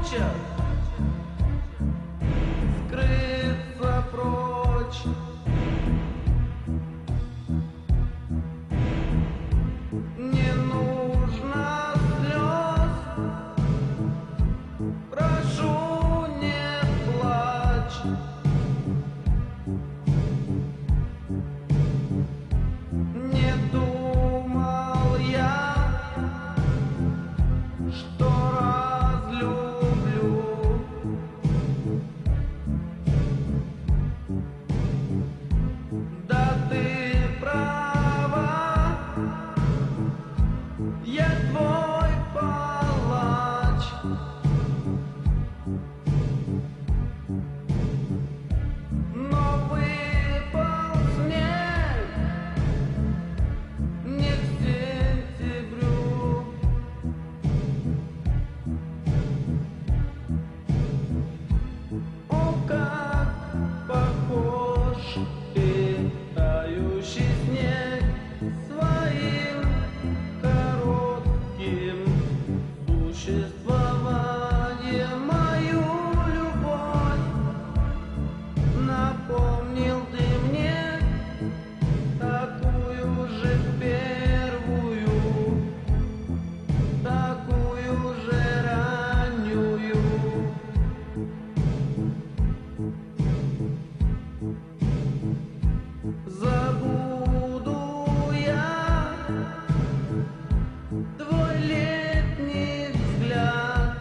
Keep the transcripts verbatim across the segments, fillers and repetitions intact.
хочет скрыться прочь. Не нужно слез, прошу, не плачь. Не думал я, что разлюблю. Да ты права, я твой палач. Но выпал снег не к сентябрю. О, как похож ты, тающий снег, своим коротким существованием. Мою любовь напомнил ты мне, такую же первую, такую же раннюю. Забуду я твой летний взгляд,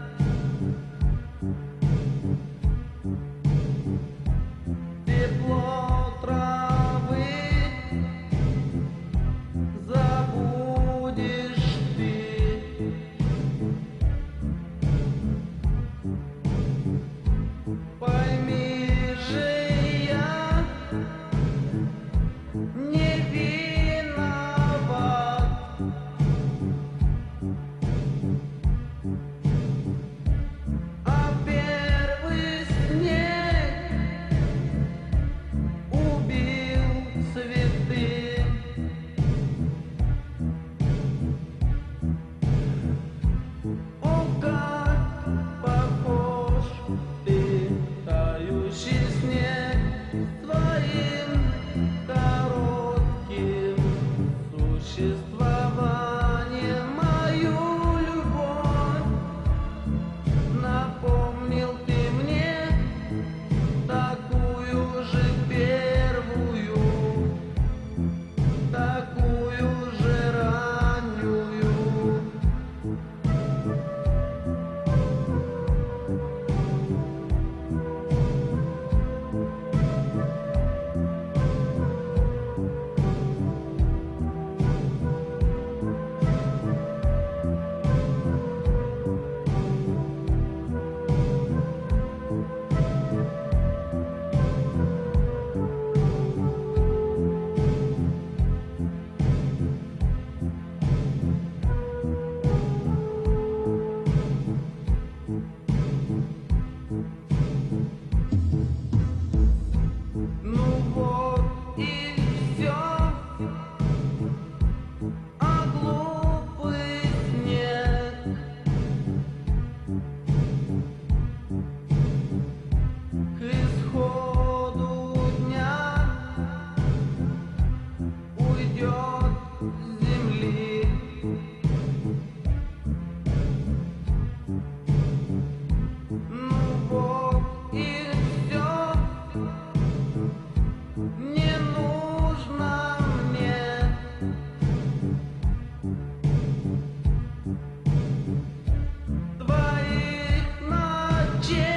тепло травы забудешь ты. Пойми же, я не виноват. А первый снег убил цветы. О, как похож ты, тающий снег, своим коротким существованием. Мою любовь напомнил ты мне, такую же первую, такую же раннюю. Ну вот и все, а глупый снег к исходу дня уйдет с земли. Ну вот и все, не нужно мне твоих ночей.